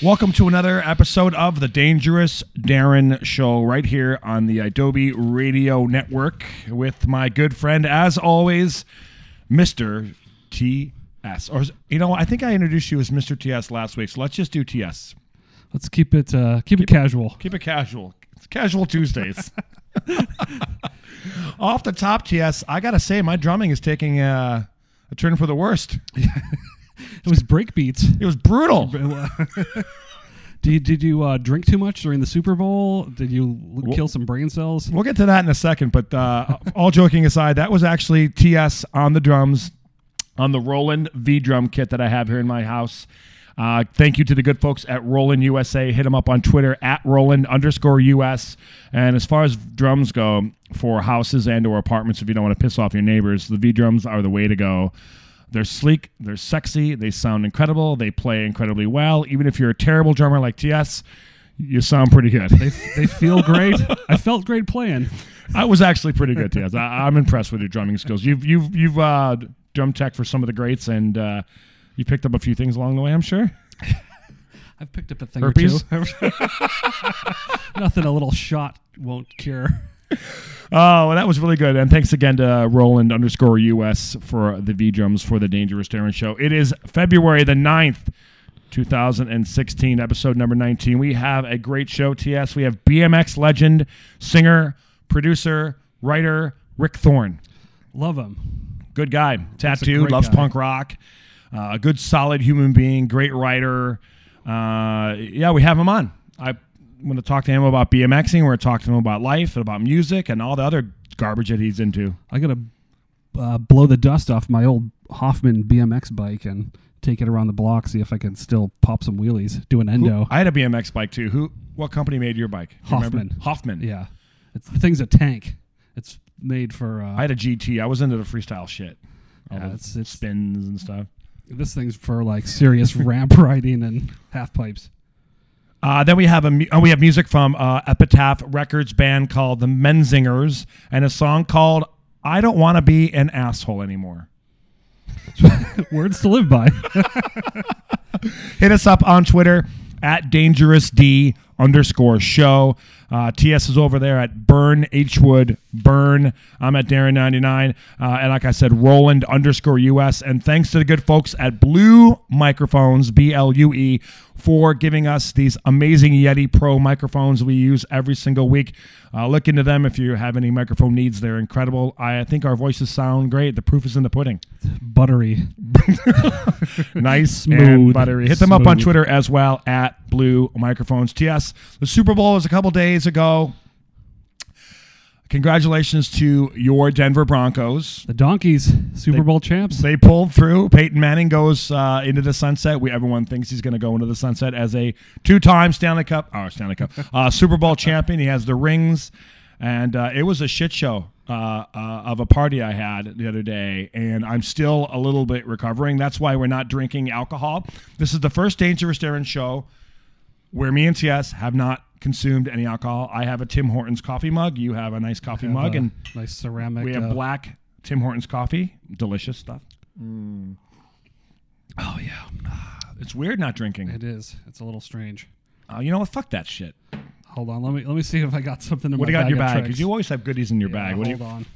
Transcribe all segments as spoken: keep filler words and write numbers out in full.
Welcome to another episode of the Dangerous Darren Show right here on the Adobe Radio Network with my good friend, as always, Mister T S. Or, you know, I think I introduced you as Mister T S last week, so let's just do T S. Let's keep it uh, keep, keep it casual. Keep it casual. It's Casual Tuesdays. Off the top, T S, I got to say, my drumming is taking a, a turn for the worst. It was break beats. It was brutal. did you, did you uh, drink too much during the Super Bowl? Did you l- We'll- kill some brain cells? We'll get to that in a second, but uh, all joking aside, that was actually T S on the drums on the Roland V-Drum kit that I have here in my house. Uh, thank you to the good folks at Roland U S A. Hit them up on Twitter at Roland underscore U S. And as far as drums go for houses and or apartments, if you don't want to piss off your neighbors, the V-Drums are the way to go. They're sleek, they're sexy, they sound incredible, they play incredibly well. Even if you're a terrible drummer like T S, you sound pretty good. They they feel great. I felt great playing. I was actually pretty good, T S. I, I'm impressed with your drumming skills. You've you've you've uh, drum tech for some of the greats, and uh, you picked up a few things along the way, I'm sure. I've picked up a thing Herpes? or two. Nothing a little shot won't cure. Oh, well, that was really good. And thanks again to Roland underscore U S for the V-Drums for the Dangerous Darren Show. It is February the ninth, two thousand sixteen, episode number nineteen. We have a great show, T S. We have B M X legend, singer, producer, writer, Rick Thorne. Love him. Good guy. Tattooed, great loves guy. punk rock. Uh, a good, solid human being, great writer. Uh, yeah, we have him on. I I'm going to talk to him about BMXing. We're going to talk to him about life and about music and all the other garbage that he's into. I got to uh, blow the dust off my old Hoffman B M X bike and take it around the block, see if I can still pop some wheelies, do an endo. Who, I had a B M X bike too. Who? What company made your bike? Do you remember? Hoffman. Hoffman. Yeah. It's, the thing's a tank. It's made for... Uh, I had a G T. I was into the freestyle shit. All Yeah, the it's- it's- spins and stuff. this thing's for like serious ramp riding and half pipes. Uh, then we have a mu- uh, we have music from uh, Epitaph Records band called the Menzingers and a song called "I Don't Want to Be an Asshole Anymore." Words to live by. Hit us up on Twitter at DangerousD underscore show. Uh, T S is over there at Burn Hwood Burn. I'm at Darren ninety-nine. Uh, and like I said, Roland underscore U S. And thanks to the good folks at Blue Microphones, B L U E, for giving us these amazing Yeti Pro microphones we use every single week. Uh, look into them if you have any microphone needs. They're incredible. I think our voices sound great. The proof is in the pudding. Buttery. Nice Smooth. and buttery. Hit them up on Smooth. Twitter as well at Blue Microphones. T S, the Super Bowl was a couple days ago. Congratulations to your Denver Broncos. The Donkeys, Super They- Bowl champs. They pulled through. Peyton Manning goes uh, into the sunset. We everyone thinks he's going to go into the sunset as a two-time Stanley Cup, oh Stanley Cup, uh, Super Bowl champion. He has the rings, and uh, it was a shit show uh, uh, of a party I had the other day, and I'm still a little bit recovering. That's why we're not drinking alcohol. This is the first Dangerous Darren show where me and T S have not consumed any alcohol. I have a Tim Hortons coffee mug. You have a nice coffee Have mug, a and nice ceramic. we have uh, black Tim Hortons coffee. Delicious stuff. Oh yeah, It's weird not drinking. it is. It's a little strange. Uh, you know what? Fuck that shit. Hold on, let me let me see if I got something in What do my you got in your bag of bag? tricks. Because you always have goodies in your Yeah, bag. What do you hold on.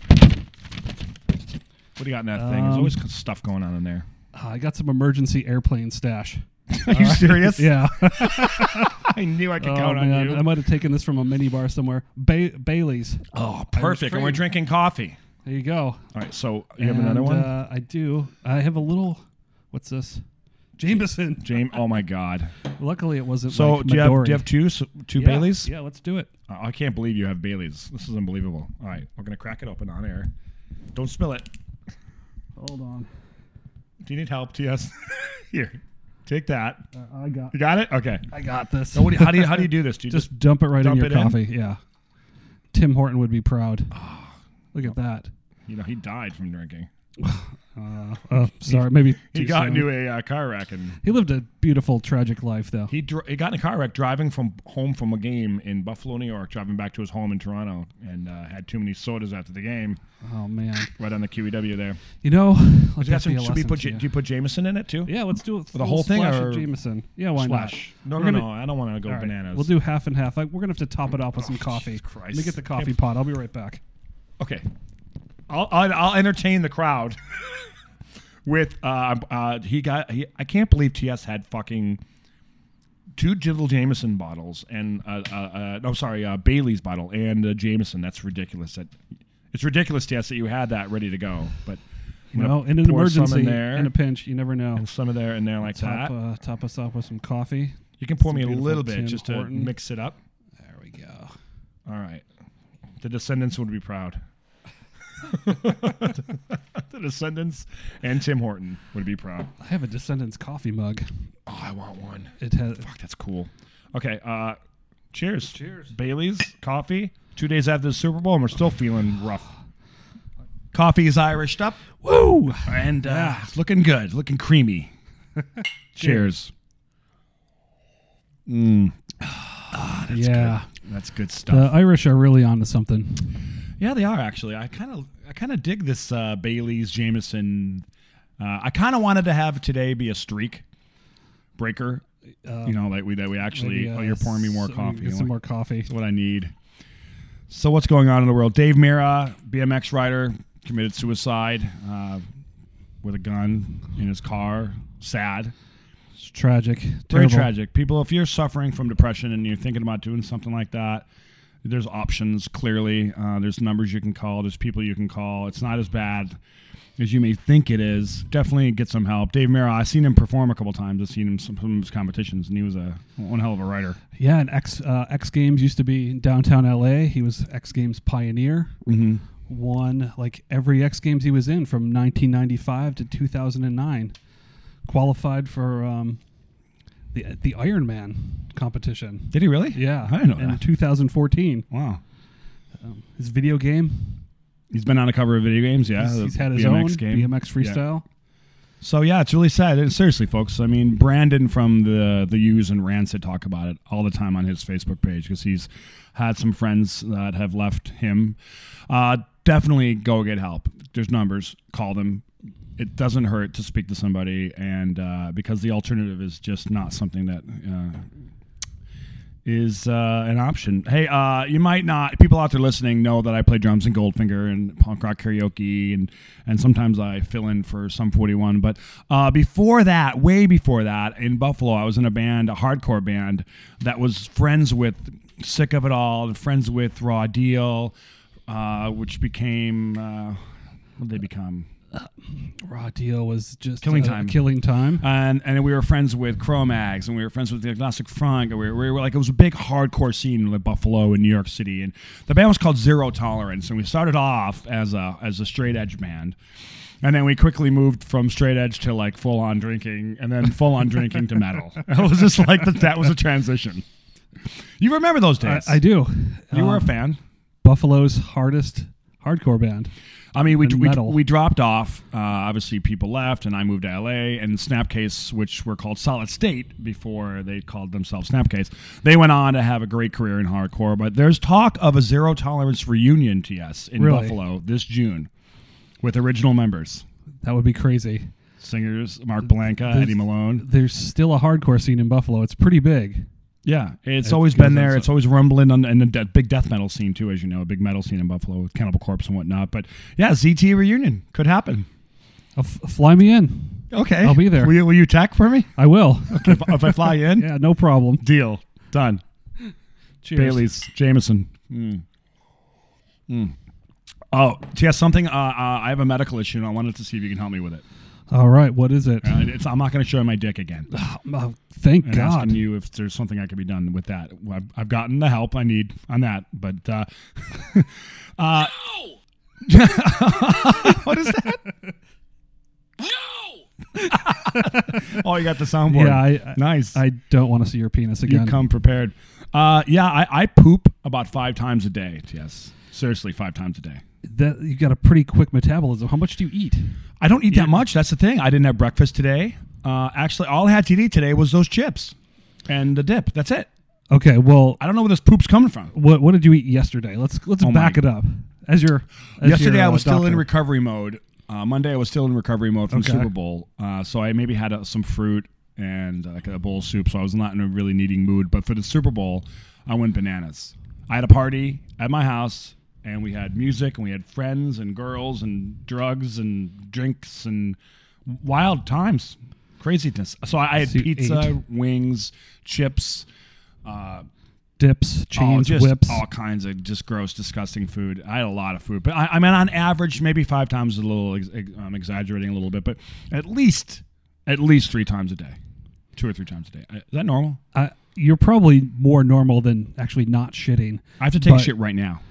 What do you got in that thing? There's Um, always stuff going on in there. Uh, I got some emergency airplane stash. Are you serious? Yeah. I knew I could Oh, count on man, you. I might have taken this from a mini bar somewhere. Ba- Bailey's. Oh, I was perfect. And we're trained- drinking coffee. There you go. All right. So you have And, another one, Uh, I do. I have a little. What's this? Jameson. James. Oh my God. Luckily, it wasn't. So like do you have Midori. do you have two so- two Yeah, Baileys? Yeah, let's do it. Uh, I can't believe you have Baileys. This is unbelievable. All right, we're gonna crack it open on air. Don't spill it. Hold on. Do you need help, T S? Here, take that. Uh, I got. You got it? Okay. I got this. So what do you, how do you how do you do this? Do you just, Just dump it right dump in your it in? coffee. Yeah. Tim Horton would be proud. Look at that. you know he died from drinking. Uh, uh, sorry, maybe He too got soon. into a uh, car wreck and He lived a beautiful, tragic life, though. he dr- he got in a car wreck driving from home from a game in Buffalo, New York, driving back to his home in Toronto, and uh, had too many sodas after the game. Oh man! Right on the Q E W there. You know, let You got that be some, a should we lesson put to J- you. do you put Jameson in it too? Yeah, let's do it For the whole thing, splash or- of Jameson. Yeah, why Splash. No, We're no, gonna- no. I don't want to go not? All right, bananas. we'll do half and half. Like, we're gonna have to top it off with some Oh, coffee. Jesus Christ. Let me get the coffee If- pot. I'll be right back. Okay, I'll I'll, I'll entertain the crowd with uh, uh he got he, I can't believe T S had fucking two little Jameson bottles and uh, uh, uh no sorry uh, Bailey's bottle and uh, Jameson. That's ridiculous. That it's ridiculous, T S, that you had that ready to go. But I'm You gonna know, in an pour some emergency, in there in a pinch, you never know. and some of there in there like Top, that. uh, top us off with some coffee. You can pour some me a beautiful little bit Tim just to Horton. mix it up. There we go. All right. The descendants would be proud. The descendants and Tim Horton would be proud. I have a Descendants coffee mug. Oh, I want one. It has. Fuck, that's cool. Okay, uh, cheers. Cheers. Bailey's coffee. Two days after the Super Bowl, and we're still feeling rough. Coffee is Irished up. Woo! And uh, Yeah. it's looking good, looking creamy. Cheers. Mm. Ah, that's Yeah. good. That's good The stuff. Irish are really onto something. Yeah, they are actually. I kind of, I kind of dig this uh, Bailey's Jameson. Uh, I kind of wanted to have today be a streak breaker. Uh, You know, like we that we actually. maybe, uh, oh, you're pouring me more some- coffee. Get some more coffee. That's what I need. So what's going on in the world? Dave Mira, B M X rider, committed suicide uh, with a gun in his car. Sad. It's tragic. Very Terrible. tragic. People, if you're suffering from depression and you're thinking about doing something like that, there's options, clearly. Uh, there's numbers you can call. There's people you can call. It's not as bad as you may think it is. Definitely get some help. Dave Mira, I've seen him perform a couple times. I've seen him some, some of his competitions, and he was a one hell of a rider. Yeah, and X uh, X Games used to be in downtown L A. He was X Games pioneer. Mm-hmm. Won like every X Games he was in from nineteen ninety-five to two thousand nine. Qualified for um, the the Ironman competition. Did he really? Yeah, I didn't know in that. two thousand fourteen. Wow. Um, his video game. He's been on a cover of video games, yeah. he's, the he's had his B M X own game. B M X freestyle. So yeah, it's really sad. And seriously, folks. I mean, Brandon from the the U's and Rancid talk about it all the time on his Facebook page because he's had some friends that have left him. Uh, definitely go get help. There's numbers. Call them. It doesn't hurt to speak to somebody, and uh, because the alternative is just not something that uh, is uh, an option. Hey, uh, you might not, people out there listening know that I play drums in Goldfinger and punk rock karaoke, and, and sometimes I fill in for Sum forty-one. But uh, before that, way before that, in Buffalo, I was in a band, a hardcore band, that was friends with Sick of It All, and friends with Raw Deal, uh, which became, uh, what did they become? Raw Deal was just Killing uh, Time. Killing Time. And and we were friends with Cro-Mags, and we were friends with the Agnostic Front, and we were, we were like, it was a big hardcore scene in like Buffalo and New York City, and the band was called Zero Tolerance, and we started off as a as a straight edge band, and then we quickly moved from straight edge to like full on drinking, and then full on drinking to metal. It was just like that. That was a transition. You remember those I, days? I do. You were a Um, fan. Buffalo's hardest hardcore band. I mean, we and we, metal. we dropped off. Uh, obviously, people left, and I moved to L A. And Snapcase, which were called Solid State before they called themselves Snapcase, they went on to have a great career in hardcore. But there's talk of a Zero Tolerance reunion, T S, in Really? Buffalo this June with original members. That would be crazy. Singers Mark Blanca, There's- Eddie Malone. There's still a hardcore scene in Buffalo. It's pretty big. Yeah, it's It always goes been on there. so- It's always rumbling on in the de- big death metal scene too, as you know, a big metal scene in Buffalo with Cannibal Corpse and whatnot. But yeah, Z T reunion could happen. I'll f- fly me in. Okay, I'll be there. Will you, will you tech for me I will. if, if I fly in? Yeah, no problem. Deal done. Cheers. Bailey's Jameson. Mm. Mm. Oh, T S, something. Uh, uh, I have a medical issue, and I wanted to see if you can help me with it. All right, what is it? Uh, it's, I'm not going to show my dick again. Oh, thank And God. asking you if there's something that could be done with that. I've, I've gotten the help I need on that, but uh, uh, No! what is that? No! Oh, you got the soundboard. Yeah, I, I, nice. I don't want to see your penis you again. come prepared. Uh, yeah, I, I poop about five times a day. Yes, seriously, five times a day. that you got a pretty quick metabolism. How much do you eat? I don't eat Yeah. that much. That's the thing. I didn't have breakfast today. Uh, actually, all I had to eat today was those chips and the dip. That's it. Okay, well, I don't know where this poop's coming from. what what did you eat yesterday? Let's let's Oh back my- it up. As your as Yesterday, your, I uh, was still in doctor. recovery mode. Uh, Monday, I was still in recovery mode from Okay. the Super Bowl. Uh, so I maybe had uh, some fruit and uh, like a bowl of soup. So I was not in a really needing mood. But for the Super Bowl, I went bananas. I had a party at my house, and we had music, and we had friends and girls and drugs and drinks and wild times, craziness. So I, I had So you pizza, ate. wings, chips. Uh, dips, Oh, chains, just whips. all kinds of just gross, disgusting food. I had a lot of food, but I, I mean, on average, maybe five times a little. Ex- ex- I'm exaggerating a little bit, but at least, at least three times a day, two or three times a day. Is that normal? Uh, you're probably more normal than actually not shitting. I have to take But- shit right now.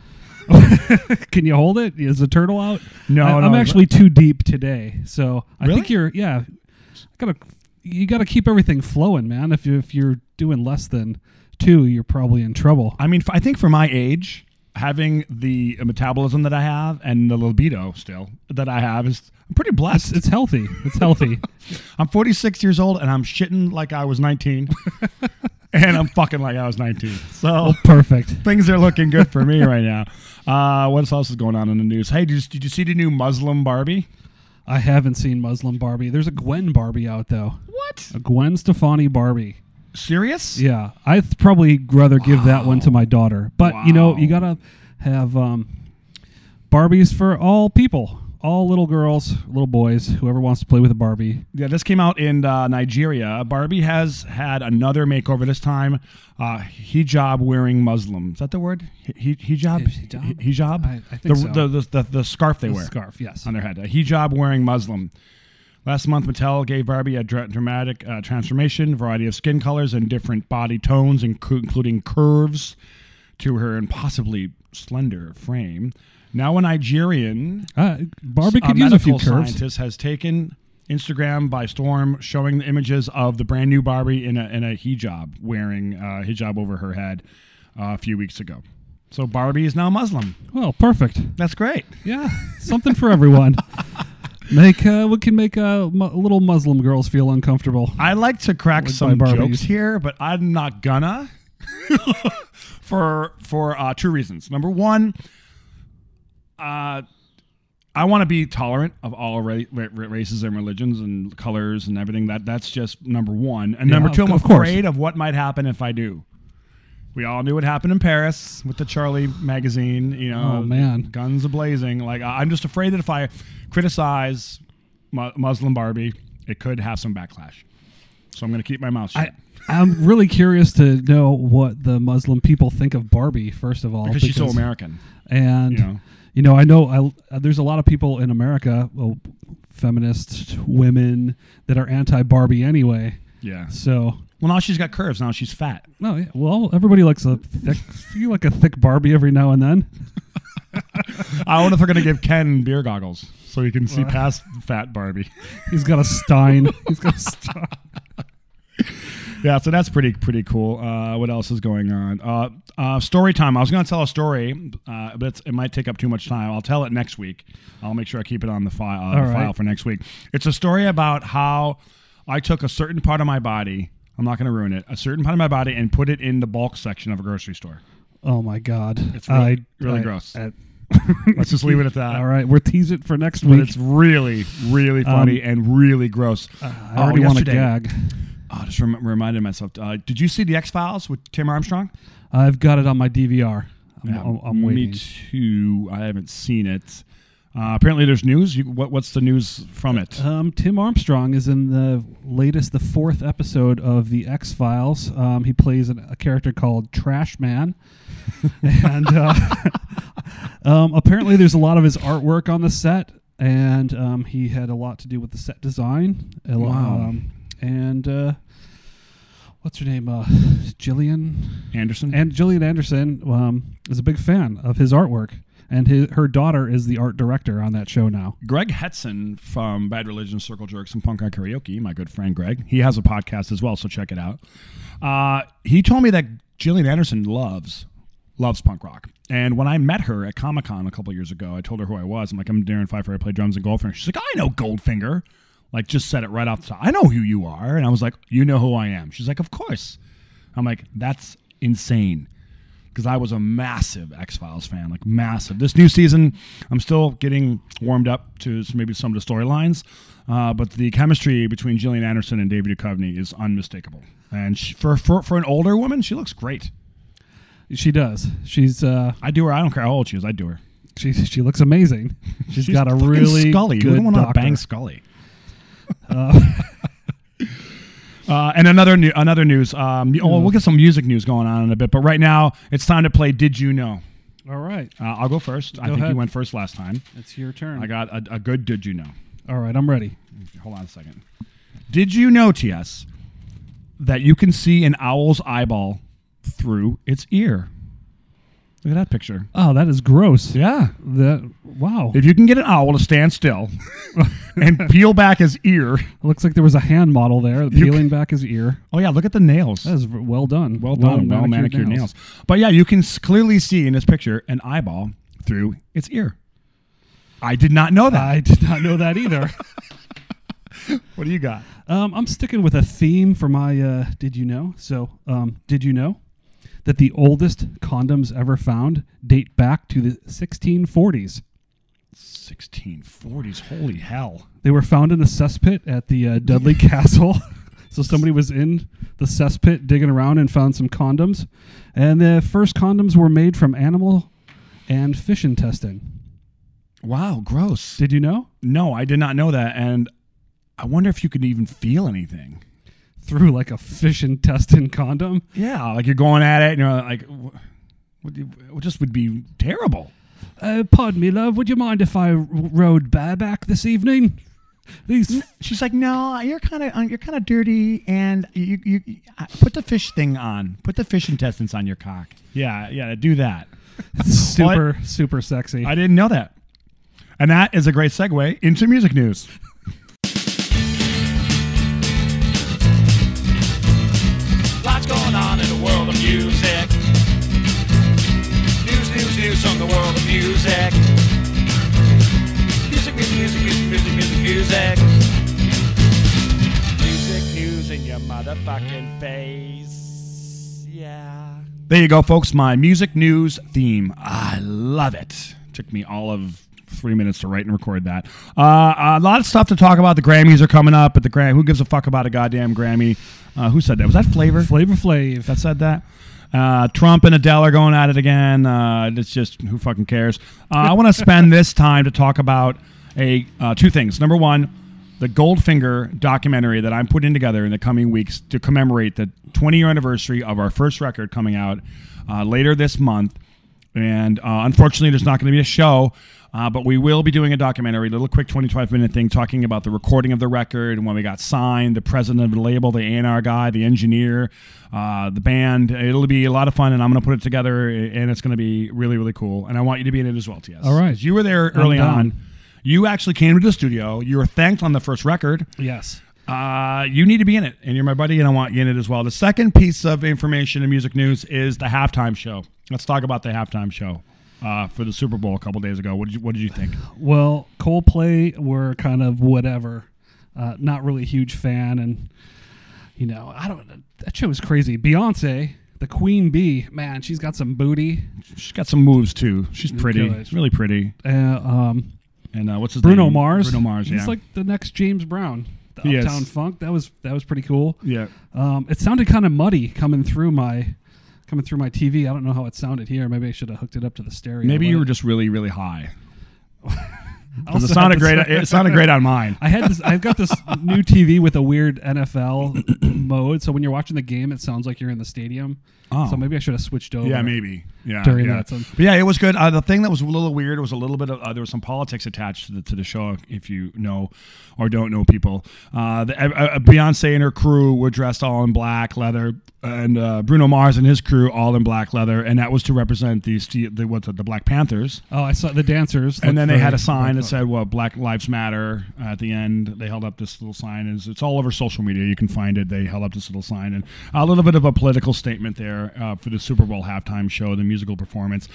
Can you hold it? Is the turtle out? No, I, no, I'm actually too deep today, so I Really? think you're. Yeah, gotta you gotta keep everything flowing, man. If you if you're doing less than two, you're probably in trouble. I mean, f- I think for my age, having the metabolism that I have and the libido still that I have is I'm pretty It's, blessed. it's healthy. It's healthy. I'm forty-six years old and I'm shitting like I was nineteen, and I'm fucking like I was nineteen. So. Oh, perfect. Things are looking good for me right now. Uh, what else is going on in the news? Hey, did you, did you see the new Muslim Barbie? I haven't seen Muslim Barbie. There's a Gwen Barbie out though. What? A Gwen Stefani Barbie. Serious? Yeah, I'd probably rather give that one to my daughter. But you know, Wow. you gotta have um, Barbies for all people, all little girls, little boys, whoever wants to play with a Barbie. Yeah, this came out in uh, Nigeria. Barbie has had another makeover this time. Uh, hijab wearing Muslim. Is that the word? Hi- hijab? Hijab? Hijab? I- I think the, so. The, the, the, the scarf they The wear scarf, yes. on their head. A hijab wearing Muslim. Last month, Mattel gave Barbie a dra- dramatic uh, transformation, variety of skin colors and different body tones, inclu- including curves to her impossibly slender frame. Now a Nigerian Uh, Barbie a could use a few medical curves. scientist has taken Instagram by storm, showing the images of the brand new Barbie in a, in a hijab, wearing uh, hijab over her head uh, a few weeks ago. So Barbie is now Muslim. Well, perfect. That's great. Yeah, something for everyone. Make uh, we can make uh, mu- little Muslim girls feel uncomfortable. I like to crack Like some by Barbies. jokes here, but I'm not gonna for for uh, two reasons. Number one, uh, I want to be tolerant of all ra- ra- races and religions and colors and everything. That that's just number one. And Yeah, number two, of- I'm of course. afraid of what might happen if I do. We all knew what happened in Paris with the Charlie magazine. You know, Oh, man. guns a blazing. Like I- I'm just afraid that if I criticize mu- Muslim Barbie, it could have some backlash. So I'm going to keep my mouth shut. I, I'm really curious to know what the Muslim people think of Barbie. First of all, because she's so American. and You know. you know, I know I, uh, there's a lot of people in America, well, feminist women that are anti-Barbie anyway. Yeah. So, Well, now she's got curves. Now she's fat. no, yeah, well, everybody likes a thick, you like a thick Barbie every now and then. I wonder if they're going to give Ken beer goggles so he can see Well. past fat Barbie. He's got a Stein. He's got a Stein. Yeah, so that's pretty pretty cool. Uh, what else is going on? Uh, uh, story time. I was going to tell a story, uh, but it's, it might take up too much time. I'll tell it next week. I'll make sure I keep it on the file, uh, All the file right. for next week. It's a story about how I took a certain part of my body. I'm not going to ruin it. A certain part of my body and put it in the bulk section of a grocery store. Oh my God, It's really, I- really I- gross. I- Let's just leave it at that. All right, we're tease it for next But week. it's really, really funny and really gross. Uh, I already Oh, want to yesterday- gag. Oh, I just rem- reminded myself. Uh, did you see the X Files with Tim Armstrong? I've got it on my D V R. I'm, Yeah, I'm, I'm waiting. Me too. I haven't seen it. Uh, apparently, there's news. You, what, what's the news from it? Um, Tim Armstrong is in the latest, the fourth episode of the X Files. Um, he plays an, a character called Trash Man, and uh, um, apparently there's a lot of his artwork on the set, and um, he had a lot to do with the set design. A lo- Wow. Um, and uh, what's her name? Uh, Gillian. Anderson. And Gillian Anderson um, is a big fan of his artwork, and his, her daughter is the art director on that show now. Greg Hetson from Bad Religion, Circle Jerks, and Punk Rock Karaoke, my good friend Greg. He has a podcast as well, so check it out. Uh, he told me that Gillian Anderson loves loves punk rock. And when I met her at Comic-Con a couple years ago, I told her who I was. I'm like, I'm Darren Pfeiffer. I play drums in Goldfinger. She's like, I know Goldfinger. Like, just said it right off the top. I know who you are. And I was like, you know who I am. She's like, of course. I'm like, that's insane. Because I was a massive X-Files fan, like massive. This new season, I'm still getting warmed up to maybe some of the storylines, uh, but the chemistry between Gillian Anderson and David Duchovny is unmistakable. And she, for, for for an older woman, she looks great. She does. She's. Uh, I do her. I don't care how old she is. I do her. She she looks amazing. She's, She's got a fucking really Scully. good We don't want to doctor. bang Scully. Uh, Uh, and another new, another news. Um, oh, we'll get some music news going on in a bit, but right now it's time to play Did You Know? all right, Uh, I'll go first. I Go think ahead. you went first last time. it's your turn. I got a, a good Did You Know. all right, I'm ready. Hold on a second. Did you know, T S, that you can see an owl's eyeball through its ear? Look at that picture. Oh, that is gross. Yeah. That wow. If you can get an owl to stand still and peel back his ear. It looks like there was a hand model there You peeling back his ear. Oh, yeah, look at the nails. That is v- well done. Well done. Well manicured nails. But yeah, you can s- clearly see in this picture an eyeball through its ear. I did not know that. I did not know that either. What do you got? um, I'm sticking with a theme for my uh, Did You Know? So, um, did you know that the oldest condoms ever found date back to the sixteen forties? sixteen forties. Holy hell. They were found in a cesspit at the uh, Dudley Castle. So somebody was in the cesspit digging around and found some condoms. And the first condoms were made from animal and fish intestine. Wow, gross. Did you know? No, I did not know that. And I wonder if you could even feel anything. Through like a fish intestine condom. Yeah, like you're going at it and you're like, wh- what do you- it just would be terrible. Uh, pardon me, love. Would you mind if I r- rode bareback this evening? These She's like, no, you're kind of you're kind of dirty, and you, you you uh, put the fish thing on, put the fish intestines on your cock. Yeah, yeah, do that. super super sexy. I didn't know that, and that is a great segue into music news. Lots going on in the world of music. News, news, news from the world of music. Music, music, music, music, music, music, music. Music news in your motherfucking face. Yeah. There you go, folks. My music news theme. I love it. Took me all of three minutes to write and record that. Uh, a lot of stuff to talk about. The Grammys are coming up, but the Gram- who gives a fuck about a goddamn Grammy? Uh, who said that? Was that Flavor? Flavor Flav. That said that. Uh, Trump and Adele are going at it again. Uh, it's just who fucking cares. Uh, I want to spend this time to talk about a uh, two things. Number one, the Goldfinger documentary that I'm putting together in the coming weeks to commemorate the twenty year anniversary of our first record coming out uh, later this month. And uh, unfortunately, there's not going to be a show. Uh, but we will be doing a documentary, a little quick twenty-five minute thing talking about the recording of the record and when we got signed, the president of the label, the A and R guy, the engineer, uh, the band. It'll be a lot of fun, and I'm going to put it together, and it's going to be really, really cool. And I want you to be in it as well, T S. All right. 'Cause you were there I'm early down. on. You actually came to the studio. You were thanked on the first record. Yes. Uh, you need to be in it, and you're my buddy, and I want you in it as well. The second piece of information and music news is the halftime show. Let's talk about the halftime show. Uh, for the Super Bowl a couple days ago. What did you What did you think? Well, Coldplay were kind of whatever. Uh, not really a huge fan, and you know, I don't. That show was crazy. Beyonce, the Queen Bee, man, she's got some booty. She's got some moves too. She's pretty. Good. She's really pretty. Uh, um, And uh, what's his Bruno name? Mars. Bruno Mars. He's Yeah. like the next James Brown. The He is. Uptown Funk. That was that was pretty cool. yeah. Um, it sounded kind of muddy coming through my coming through my T V. I don't know how it sounded here. Maybe I should have hooked it up to the stereo. Maybe but you it- were just really, really high. I Because it also sounded had great. this- It sounded great on mine. I had this. I've got this new T V with a weird N F L mode. So when you're watching the game, it sounds like you're in the stadium. Oh. So maybe I should have switched over. Yeah, maybe. Yeah, During yeah. that, so- But yeah, it was good. Uh, the thing that was a little weird was a little bit of uh, there was some politics attached to the to the show. If you know or don't know people, uh, the, uh, Beyonce and her crew were dressed all in black leather, and uh, Bruno Mars and his crew all in black leather, and that was to represent the the, the what's it, the Black Panthers. Oh, I saw the dancers. And looked then they had very- a sign that said, "Well, Black Lives Matter." At the end, they held up this little sign. It's, it's all over social media. You can find it. They held up this little sign, and a little bit of a political statement there uh, for the Super Bowl halftime show, the musical performance.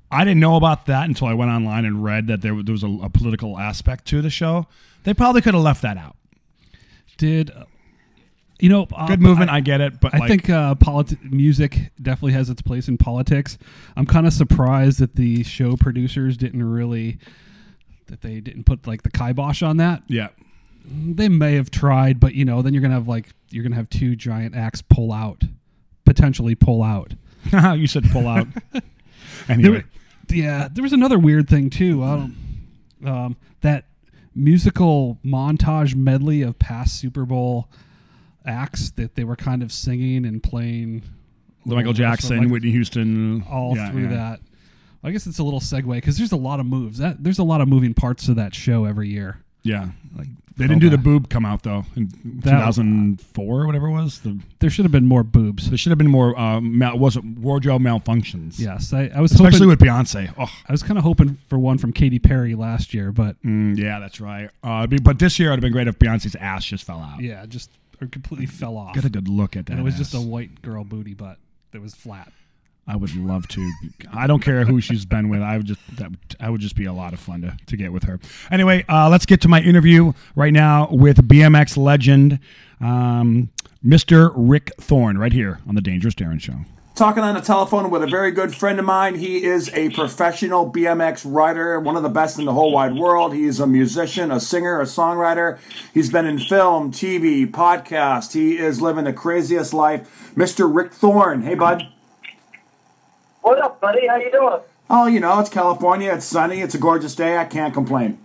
I didn't know about that until I went online and read that there, there was a, a political aspect to the show. They probably could have left that out. Did uh, you know? Uh, Good movement, I, I get it, but I like, think uh, politi- music definitely has its place in politics. I'm kind of surprised that the show producers didn't really that they didn't put like the kibosh on that. yeah, They may have tried, but you know, then you're gonna have like you're gonna have two giant acts pull out, potentially pull out. you said pull out. Anyway, There, yeah, there was another weird thing too. Um, um, that musical montage medley of past Super Bowl acts that they were kind of singing and playing. Michael Jackson, like, Whitney Houston, all yeah, through yeah. that. I guess it's a little segue because there's a lot of moves. That there's a lot of moving parts to that show every year. Yeah, like they didn't do the boob come out though in two That- thousand four or whatever it was. The, There should have been more boobs. there should have been more. Uh, mal, was it wardrobe malfunctions? Yes, I, I was especially hoping, with Beyonce. Oh, I was kind of hoping for one from Katy Perry last year, but mm, yeah, that's right. Uh, it'd be- but this year it'd have been great if Beyonce's ass just fell out. yeah, just or completely fell off. Get a good look at that. and it was ass. just a white girl booty butt that was flat. I would love to. I don't care who she's been with. I would just that would, I would just be a lot of fun to, to get with her. Anyway, uh, let's get to my interview right now with B M X legend, um, Mister Rick Thorne, right here on the Dangerous Darren Show. Talking on the telephone with a very good friend of mine. He is a professional B M X rider, one of the best in the whole wide world. He's a musician, a singer, a songwriter. He's been in film, T V, podcast. He is living the craziest life. Mister Rick Thorne. Hey, bud. What up, buddy? How you doing? Oh, you know, it's California. It's sunny. It's a gorgeous day. I can't complain.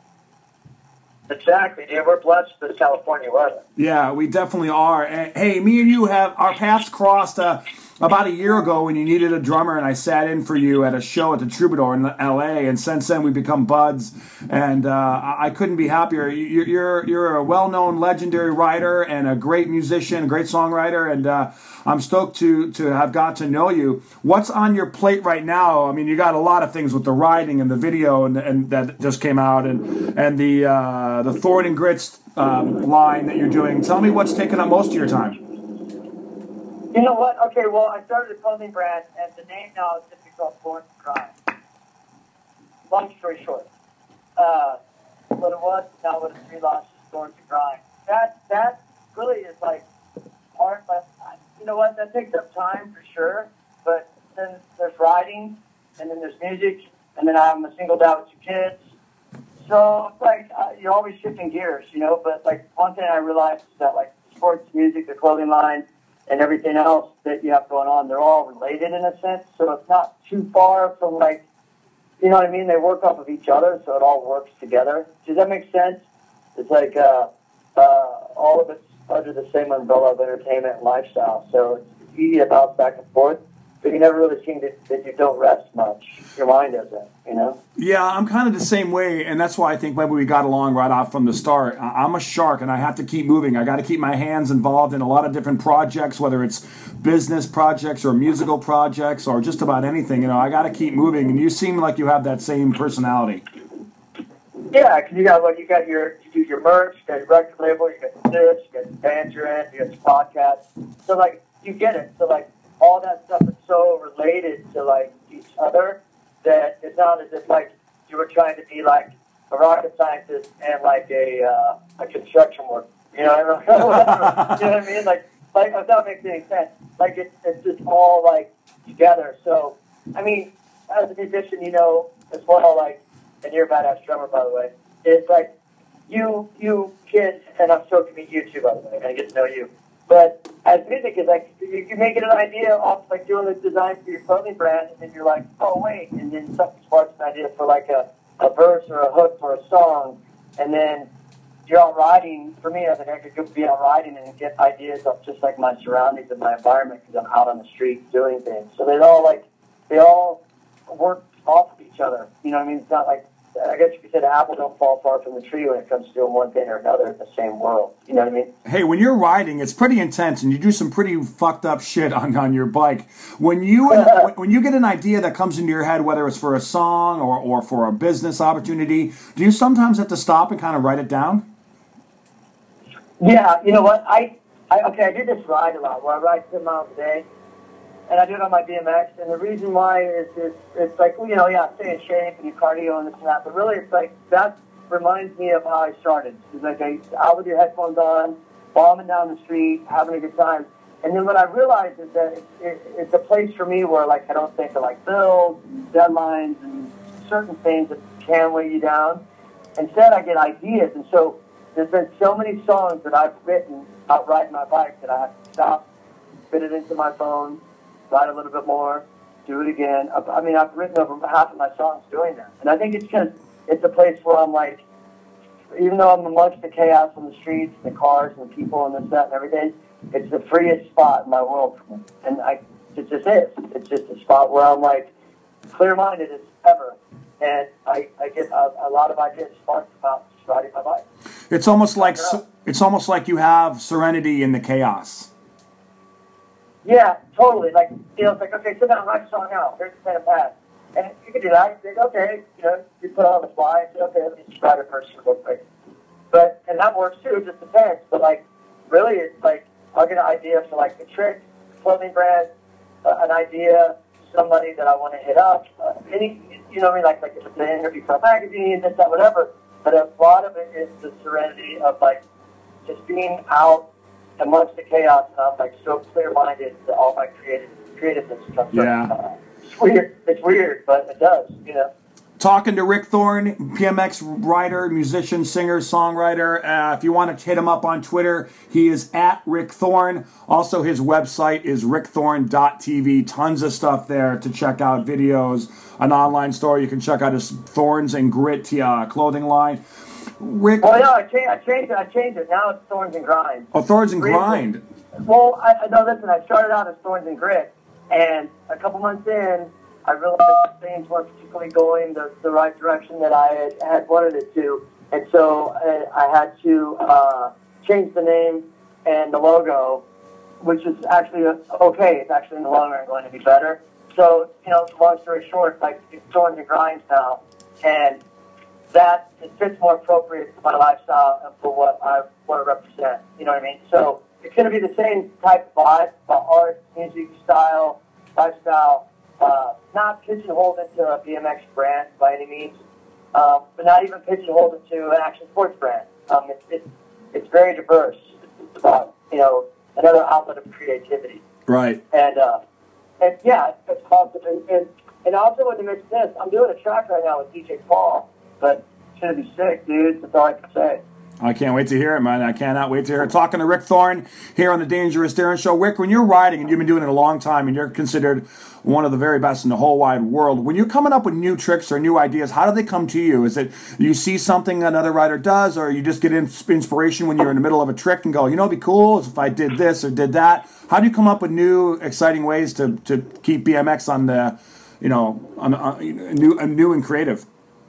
Exactly, dude. We're blessed with California weather. Yeah, we definitely are. And, hey, me and you have our paths crossed uh, about a year ago when you needed a drummer, and I sat in for you at a show at the Troubadour in L A. And since then, we've become buds, and uh, I I couldn't be happier. You- You're you're a well-known, legendary writer and a great musician, great songwriter, and uh, I'm stoked to to have got to know you. What's on your plate right now? I mean, you got a lot of things with the writing and the video, and, and that just came out, and and the uh, the Thorn and Grits um, line that you're doing. Tell me what's taking up most of your time. You know what? Okay, well, I started a clothing brand, and the name now is simply called Born to Grind. Long story short, uh, what it was, now what it's relaunched is Born to Grind. That that really is like hard, but I- you know what? That takes up time for sure. But then there's writing, and then there's music, and then I'm a single dad with two kids. So it's like uh, you're always shifting gears, you know. But like one thing I realized is that like sports, music, the clothing line, and everything else that you have going on, they're all related in a sense. So it's not too far from like, you know what I mean? They work off of each other, so it all works together. Does that make sense? It's like uh, uh, all of it's under the same umbrella of entertainment and lifestyle. So it's easy to bounce back and forth, but you never really seem to, that you don't rest much. Your mind doesn't, you know? Yeah, I'm kind of the same way, and that's why I think maybe we got along right off from the start. I- I'm a shark, and I have to keep moving. I got to keep my hands involved in a lot of different projects, whether it's business projects or musical projects or just about anything. You know, I got to keep moving, and you seem like you have that same personality. Yeah, because you got what you got your you do your merch, you got your record label, you got this, you got the band you're in, you got your podcast. So like you get it. So like all that stuff is so related to like each other that it's not as if like you were trying to be like a rocket scientist and like a uh, a construction worker. You know, what I mean? You know what I mean? Like like if that makes any sense. Like it's it's just all like together. So I mean, as a musician, you know, as well like. And you're a badass drummer, by the way. It's like you, you kids, and I'm stoked to meet you too, by the way. I get to know you. But as music is like, you, you may get an idea off like doing the design for your clothing brand, and then you're like, oh wait, and then something sparks an idea for like a, a verse or a hook for a song, and then you're out riding. For me, I think I could be out riding and get ideas of just like my surroundings and my environment because I'm out on the streets doing things. So they all like, they all work off of each other. You know what I mean? It's not like, I guess you could say the apple don't fall far from the tree when it comes to doing one thing or another in the same world. You know what I mean? Hey, when you're riding, it's pretty intense, and you do some pretty fucked up shit on, on your bike. When you when you get an idea that comes into your head, whether it's for a song or, or for a business opportunity, do you sometimes have to stop and kind of write it down? Yeah, you know what? I, I okay, I do this ride a lot where I ride ten miles a day, and I do it on my B M X. And the reason why is it's, it's like, you know, yeah, stay in shape and you cardio and this and that. But really, it's like that reminds me of how I started. It's like I out with your headphones on, bombing down the street, having a good time. And then what I realized is that it, it, it's a place for me where, like, I don't think of, like, bills, and deadlines, and certain things that can weigh you down. Instead, I get ideas. And so there's been so many songs that I've written out riding my bike that I have to stop, fit it into my phone, ride a little bit more, do it again. I, I mean, I've written over half of my songs doing that. And I think it's because it's a place where I'm, like, even though I'm amongst the chaos on the streets, the cars, and the people, and this, that, and everything, it's the freest spot in my world for me. And I, it just is. It's just a spot where I'm, like, clear-minded as ever. And I, I get a, a lot of ideas sparked about just riding my bike. It's almost like it's almost like you have serenity in the chaos. Yeah, totally. Like, you know, it's like, okay, sit down and write a song out. Here's the pen and pad. And you can do that. You think, okay, you know, you put it on the fly and say, okay, let me just write a verse real quick. But, and that works too, it just depends. But, like, really, it's like, I'll get an idea for, like, a trick, clothing brand, uh, an idea, somebody that I want to hit up, uh, any, you know what I mean, like, like if it's an interview for a magazine, this, that, whatever. But a lot of it is the serenity of, like, just being out amongst the chaos, and I'm, like, so clear-minded that all my creative, creativeness comes Yeah. from. Uh, it's weird. It's weird, but it does, you know. Talking to Rick Thorne, P M X writer, musician, singer, songwriter. Uh, if you want to hit him up on Twitter, he is at Rick Thorne. Also, his website is rick thorne dot t v. Tons of stuff there to check out, videos, an online store. You can check out his Thorns and Grit uh, clothing line. Rick. Well, no, I changed, I changed it. I changed it. Now it's Thorns and Grind. Oh, Thorns and Grind. Well, I, I no, listen. I started out as Thorns and Grit, and a couple months in, I realized things weren't particularly going the, the right direction that I had, had wanted it to. And so uh, I had to uh, change the name and the logo, which is actually uh, okay. It's actually in the long run going to be better. So, you know, long story short, like, it's Thorns and Grinds now. And that it fits more appropriate to my lifestyle and for what I want to represent. You know what I mean? So it's going to be the same type of vibe, about art, music, style, lifestyle. Uh, not pigeonholed into a B M X brand by any means, um, but not even pigeonholed into an action sports brand. Um, it's, it's, it's very diverse. It's about, you know, another outlet of creativity. Right. And, uh, and yeah, it's awesome. And, and, and also with the mix this, I'm doing a track right now with D J Paul, but it's going to be sick, dude. That's all I can say. I can't wait to hear it, man. I cannot wait to hear it. Talking to Rick Thorne here on the Dangerous Darren Show. Rick, when you're riding, and you've been doing it a long time, and you're considered one of the very best in the whole wide world, when you're coming up with new tricks or new ideas, how do they come to you? Is it you see something another rider does, or you just get inspiration when you're in the middle of a trick and go, you know, it'd be cool if I did this or did that? How do you come up with new, exciting ways to, to keep B M X on the, you know, on, on new, new and creative?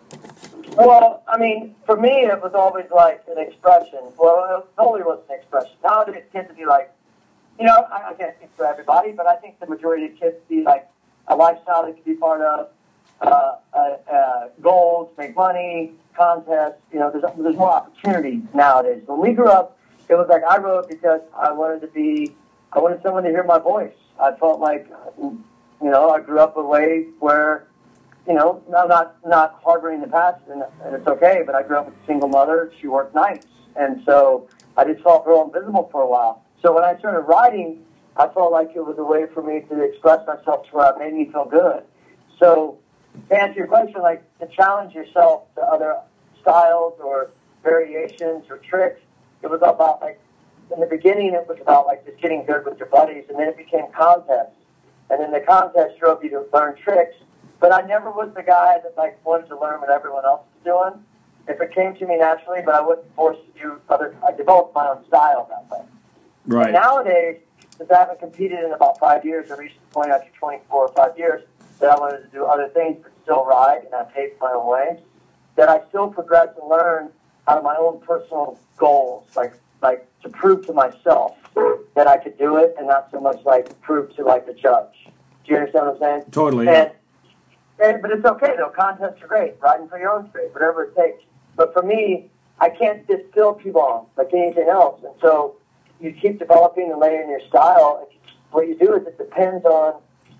Well, I mean, for me, it was always like an expression. Well, it totally was an expression. Nowadays, it tends to be like, you know, I, I can't speak for everybody, but I think the majority of kids see like a lifestyle they can be part of, uh, uh, uh, goals, make money, contests. You know, there's there's more opportunities nowadays. When we grew up, it was like I wrote because I wanted to be, I wanted someone to hear my voice. I felt like, you know, I grew up a way where, you know, I'm not, not harboring the past, and, and it's okay, but I grew up with a single mother. She worked nights, and so I just felt real invisible for a while. So when I started writing, I felt like it was a way for me to express myself to where it made me feel good. So to answer your question, like, to challenge yourself to other styles or variations or tricks, it was about, like, in the beginning, it was about, like, just getting good with your buddies, and then it became contests. And then the contest drove you to learn tricks. But I never was the guy that, like, wanted to learn what everyone else was doing. If it came to me naturally, but I wouldn't force to do other. I developed my own style that way. Right. And nowadays, since I haven't competed in about five years, I reached the point after twenty-four or five years that I wanted to do other things but still ride, and I paved my own way, that I still progress and learn out of my own personal goals, like like to prove to myself that I could do it, and not so much like prove to, like, the judge. Do you understand what I'm saying? Totally. And, And, but it's okay, though. Contests are great. Riding for your own straight, whatever it takes. But for me, I can't distill too long like anything else. And so you keep developing and layering your style. And what you do is it depends on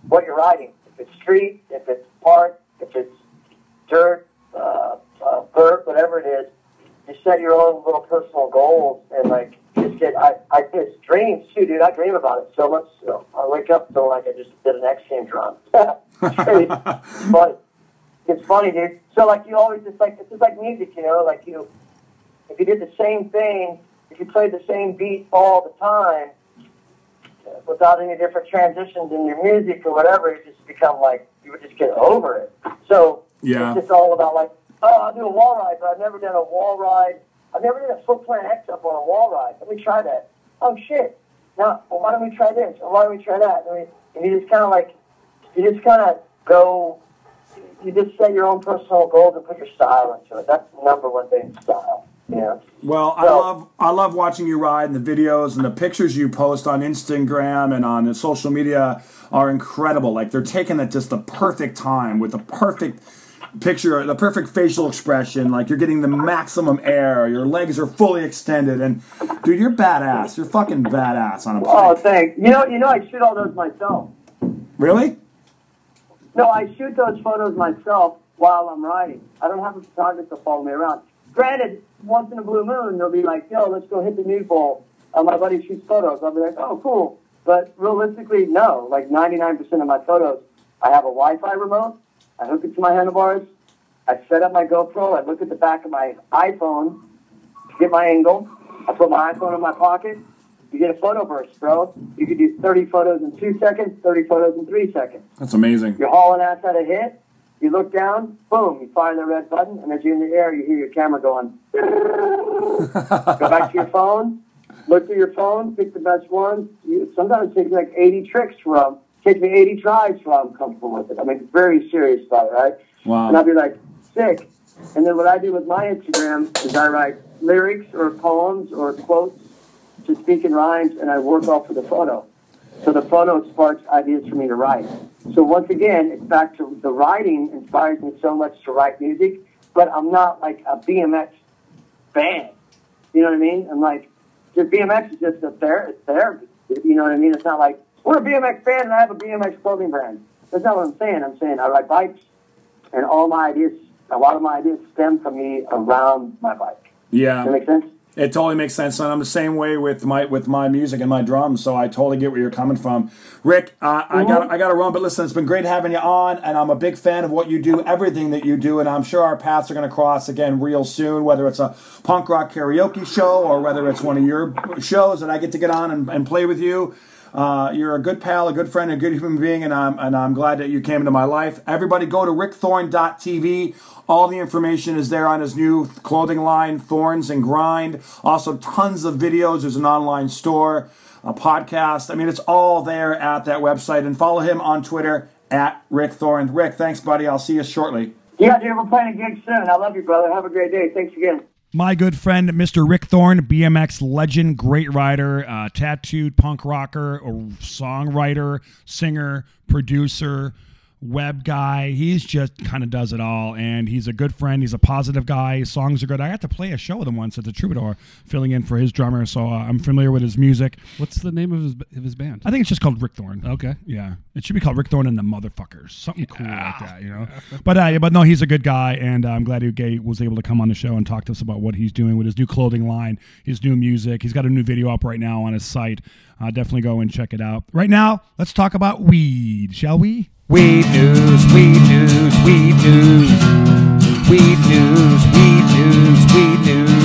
what you're riding. If it's street, if it's park, if it's dirt, uh, uh, dirt, whatever it is, you set your own little personal goals and like just get. I I just dreams too, dude. I dream about it so much. So I wake up feeling like I just did an X Games run. It's crazy. It's funny. It's funny, dude. So like you always just like it's just like music, you know. Like you, if you did the same thing, if you played the same beat all the time, without any different transitions in your music or whatever, it just become like you would just get over it. So Yeah. it's just all about like, oh, I'll do a wall ride, but I've never done a wall ride. I've never done a foot plant X up on a wall ride. Let me try that. Oh shit! Now, well, why don't we try this? Or why don't we try that? I mean, and you just kind of like, you just kind of go. You just set your own personal goals and put your style into it. That's the number one thing, style. Yeah. Well, I So- love I love watching you ride, and the videos and the pictures you post on Instagram and on social media are incredible. Like they're taking at just the perfect time with the perfect picture, the perfect facial expression. Like you're getting the maximum air. Your legs are fully extended, and dude, you're badass. You're fucking badass on a Oh, bike. thanks. You know, you know, I shoot all those myself. Really? No, I shoot those photos myself while I'm riding. I don't have a photographer follow me around. Granted, once in a blue moon, they'll be like, yo, let's go hit the nude bowl. Uh, my buddy shoots photos. I'll be like, oh, cool. But realistically, no. Like ninety-nine percent of my photos, I have a Wi-Fi remote. I hook it to my handlebars. I set up my GoPro. I look at the back of my iPhone to get my angle. I put my iPhone in my pocket. You get a photo burst, bro. You can do thirty photos in two seconds, thirty photos in three seconds. That's amazing. You're hauling ass at a hit. You look down, boom, you fire the red button, and as you're in the air, you hear your camera going. Go back to your phone, look through your phone, pick the best one. You, sometimes it takes like eighty tricks from, takes me eighty tries till I'm comfortable with it. I mean, very serious about it, right? Wow. And I'll be like, sick. And then what I do with my Instagram is I write lyrics or poems or quotes to speak in rhymes, and I work off of the photo. So the photo sparks ideas for me to write. So once again, it's back to the writing inspires me so much to write music, but I'm not like a B M X fan. You know what I mean? I'm like, just B M X is just a ther- it's therapy. You know what I mean? It's not like, we're a B M X fan and I have a B M X clothing brand. That's not what I'm saying. I'm saying I ride bikes, and all my ideas, a lot of my ideas stem from me around my bike. Yeah. Does that make sense? It totally makes sense, and I'm the same way with my with my music and my drums. So I totally get where you're coming from, Rick. Uh, I got I got to run, but listen, it's been great having you on, and I'm a big fan of what you do, everything that you do, and I'm sure our paths are going to cross again real soon. Whether it's a punk rock karaoke show or whether it's one of your shows that I get to get on and, and play with you. Uh, you're a good pal, a good friend, a good human being, and I'm and I'm glad that you came into my life. Everybody go to rick thorn dot t v. All the information is there on his new clothing line, Thorns and Grind. Also, tons of videos. There's an online store, a podcast. I mean, it's all there at that website. And follow him on Twitter at Rick Thorn. Rick, thanks, buddy. I'll see you shortly. Yeah, dude, we're playing a gig soon. I love you, brother. Have a great day. Thanks again. My good friend, Mister Rick Thorn, B M X legend, great rider, uh, tattooed punk rocker, or songwriter, singer, producer, web guy. He's just kind of does it all, and he's a good friend. He's a positive guy. His songs are good. I got to play a show with him once at the Troubadour, filling in for his drummer, so uh, I'm familiar with his music. What's the name of his of his band? I think it's just called Rick Thorn. Okay. Yeah, it should be called Rick Thorn and the Motherfuckers, something cool like that, you know. But uh, but no, he's a good guy, and uh, I'm glad he was able to come on the show and talk to us about what he's doing with his new clothing line, his new music. He's got a new video up right now on his site. Uh, definitely go and check it out. Right now, let's talk about weed, shall we? Weed news, weed news, weed news. Weed news, weed news, weed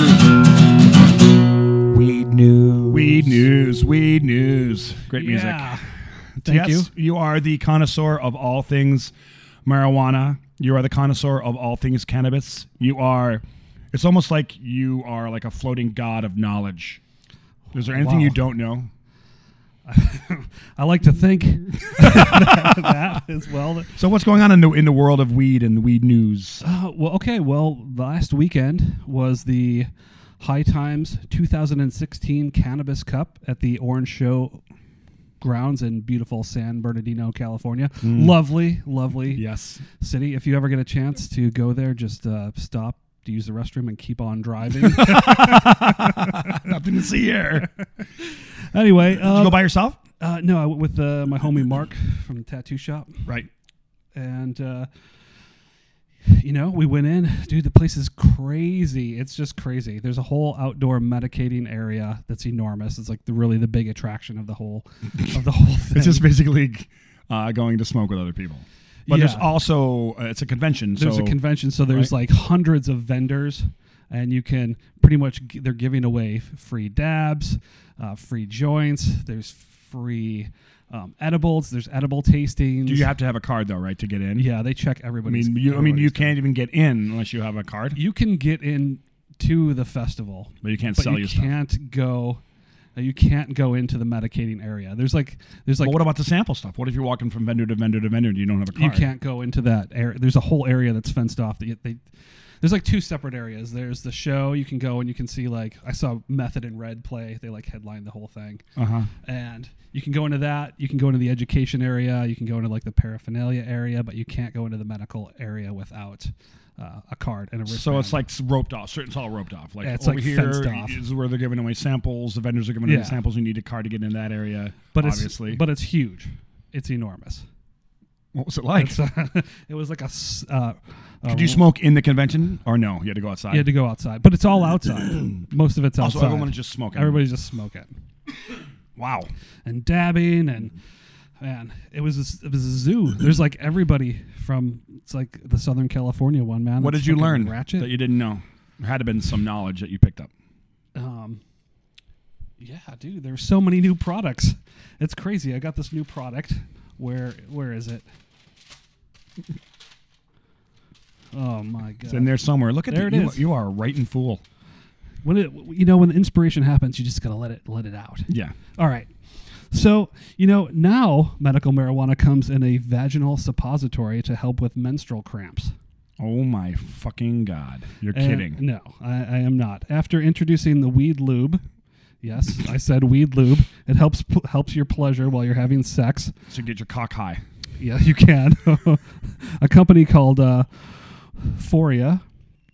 news. Weed news. Weed news, weed news. Great music. Yeah. Thank Yes, you are the connoisseur of all things marijuana. You are the connoisseur of all things cannabis. You are, it's almost like you are like a floating god of knowledge. Is there anything Wow. you don't know? I like to think that, that as well. So what's going on in the in the world of weed and weed news? Uh, well, okay. Well, last weekend was the High Times two thousand sixteen Cannabis Cup at the Orange Show grounds in beautiful San Bernardino, California. Lovely, lovely Yes. city. If you ever get a chance to go there, just uh, stop to use the restroom and keep on driving. Nothing to see here. Anyway, Did you um, go by yourself? Uh, no, I went with uh, my homie Mark from the tattoo shop. Right. And, uh, you know, we went in. Dude, the place is crazy. It's just crazy. There's a whole outdoor medicating area that's enormous. It's like the really the big attraction of the whole of the whole thing. It's just basically uh, going to smoke with other people. But Yeah. there's also, uh, it's a convention. There's so, a convention, so there's right? like hundreds of vendors, and you can pretty much, g- they're giving away f- free dabs, uh, free joints, there's free um, edibles, there's edible tastings. Do you have to have a card, though, right, to get in? Yeah, they check I everybody's. mean, you, I mean, you everybody's can't even get in unless you have a card, You can get in to the festival, but you can't but sell you your stuff. can't go. uh, You can't go into the medicating area. There's like, there's like, But what about the sample stuff? What if you're walking from vendor to vendor to vendor and you don't have a you card? can't go into that area. There's a whole area that's fenced off. That you, they, there's like two separate areas. There's the show. You can go and you can see like I saw Method and Red play. They like headlined the whole thing, Uh-huh. and you can go into that. You can go into the education area. You can go into like the paraphernalia area, but you can't go into the medical area without uh, a card and a wristband. So it's like roped off. Certain, it's all roped off. Like Yeah, it's over like here fenced off. is where they're giving away samples. The vendors are giving Yeah. away samples. You need a card to get in that area. but obviously. it's but it's huge. It's enormous. What was it like? It's, uh, it was like a. s- Uh, Could you smoke in the convention or no? You had to go outside. You had to go outside, but it's all outside. Most of it's outside. Also, everyone is just smoking. Everybody's just smoking Wow. and dabbing, and man, it was a, it was a zoo. There's like everybody from it's like the Southern California one, man. What That's did you fucking learn Ratchet. that you didn't know? There had to have been some knowledge that you picked up. Um, yeah, dude, there's so many new products. It's crazy. I got this new product. Where where is it? Oh my god! It's in there somewhere. Look at There the, it you, is. you are a writing fool. When it you know when the inspiration happens, you just gotta let it let it out. Yeah. All right. So, you know, now medical marijuana comes in a vaginal suppository to help with menstrual cramps. Oh my fucking god! You're And- kidding. No, I, I am not. After introducing the weed lube, yes, I said weed lube. It helps p- helps your pleasure while you're having sex. So get your cock high. Yeah, you can. A company called uh, Foria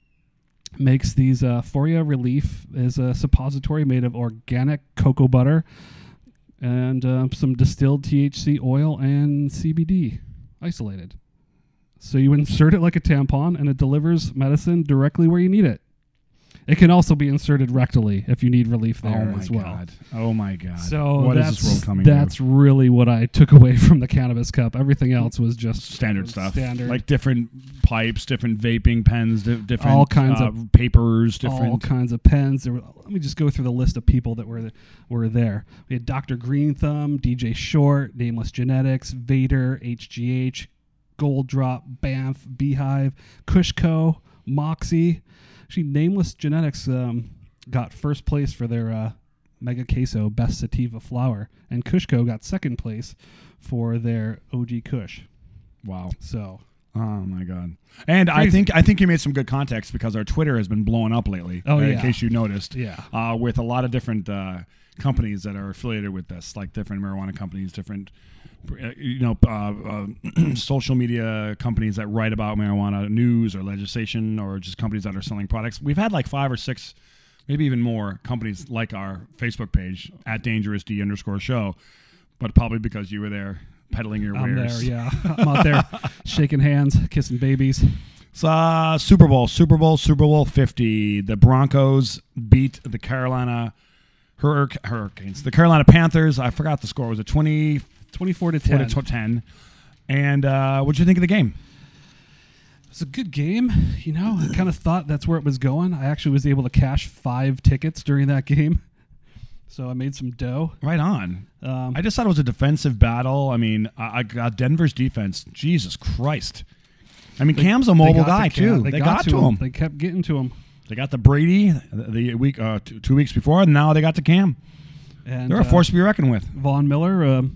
makes these. Uh, Foria Relief is a suppository made of organic cocoa butter and uh, some distilled T H C oil and C B D isolated. So you insert it like a tampon, and it delivers medicine directly where you need it. It can also be inserted rectally if you need relief there oh my as well. god! Oh my god! So what that's, is this world coming that's to? really what I took away from the cannabis cup. Everything else was just Standard stuff, Standard, like different pipes, different vaping pens, di- different All kinds uh, of- papers, all different. kinds of pens. There were, let me just go through the list of people that were were there. We had Doctor Green Thumb, D J Short, Nameless Genetics, Vader, H G H, Gold Drop, Banff, Beehive, Kushco, Moxie. Actually, Nameless Genetics um, got first place for their uh, Mega Queso Best Sativa Flower, and Kushco got second place for their O G Kush. Wow! So, Oh my god! And I Crazy. think I think you made some good context because our Twitter has been blowing up lately. Oh, uh, In yeah. case you noticed, yeah. uh, with a lot of different uh, companies that are affiliated with this, like different marijuana companies, different, uh, you know, uh, uh, social media companies that write about marijuana news or legislation, or just companies that are selling products. We've had like five or six, maybe even more companies like our Facebook page at Dangerous D underscore show, but probably because you were there peddling your I'm wares. there, yeah. I'm out there shaking hands, kissing babies. So, uh, Super Bowl, Super Bowl, Super Bowl fifty. The Broncos beat the Carolina Hurric- Hurricanes. The Carolina Panthers. I forgot the score. Was it twenty? twenty-four to Four ten. to ten. And uh, what did you think of the game? It was a good game. You know, I kind of thought that's where it was going. I actually was able to cash five tickets during that game. So I made some dough. Right on. Um, I just thought it was a defensive battle. I mean, I, I got Denver's defense. Jesus Christ. I mean, Cam's a they mobile got guy, to Cam. too. They, They, got, to him. him. They kept getting to him. They got the Brady the, the week uh, two, two weeks before, and now they got the Cam. And They're a uh, force to be reckoned with. Von Miller, um,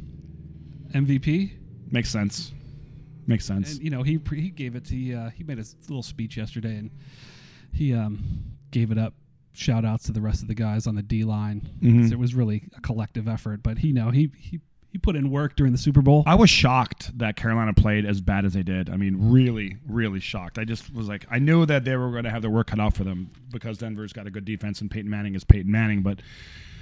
M V P. Makes sense. Makes sense. And, you know, he he gave it to, he, uh, he made a little speech yesterday, and he um, gave it up. Shout outs to the rest of the guys on the D line. Mhm. So it was really a collective effort, but he you know he he he put in work during the Super Bowl. I was shocked that Carolina played as bad as they did. I mean, really, really shocked. I just was like, I knew that they were going to have their work cut out for them because Denver's got a good defense and Peyton Manning is Peyton Manning, but